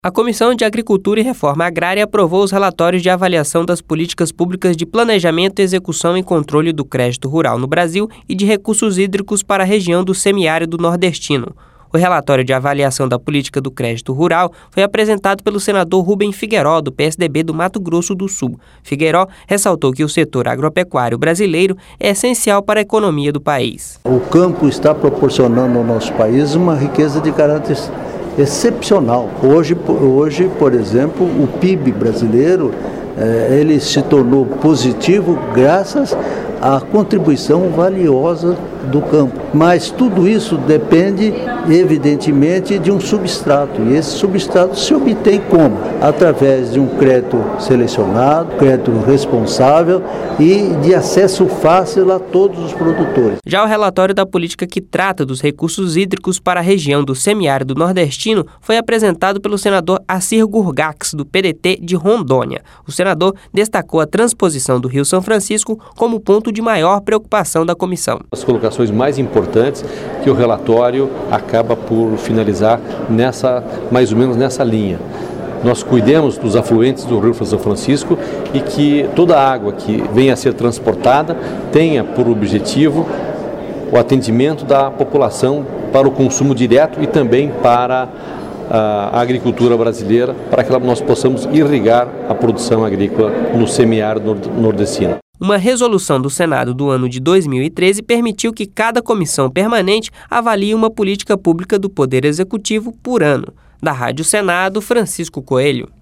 A Comissão de Agricultura e Reforma Agrária aprovou os relatórios de avaliação das políticas públicas de planejamento, execução e controle do crédito rural no Brasil e de recursos hídricos para a região do semiárido nordestino. O relatório de avaliação da política do crédito rural foi apresentado pelo senador Rubem Figueiró, do PSDB do Mato Grosso do Sul. Figueiró ressaltou que o setor agropecuário brasileiro é essencial para a economia do país. O campo está proporcionando ao nosso país uma riqueza de caráter excepcional. Hoje, por exemplo, o PIB brasileiro ele se tornou positivo graças à contribuição valiosa do campo. Mas tudo isso depende, evidentemente, de um substrato. E esse substrato se obtém como? Através de um crédito selecionado, crédito responsável e de acesso fácil a todos os produtores. Já o relatório da política que trata dos recursos hídricos para a região do semiárido nordestino foi apresentado pelo senador Assir Gurgax, do PDT de Rondônia. O senador destacou a transposição do Rio São Francisco como ponto de maior preocupação da comissão. As colocações mais importantes que o relatório acaba por finalizar mais ou menos nessa linha. Nós cuidemos dos afluentes do Rio São Francisco e que toda a água que venha a ser transportada tenha por objetivo o atendimento da população para o consumo direto e também para a agricultura brasileira, para que nós possamos irrigar a produção agrícola no semiárido nordestino. Uma resolução do Senado do ano de 2013 permitiu que cada comissão permanente avalie uma política pública do Poder Executivo por ano. Da Rádio Senado, Francisco Coelho.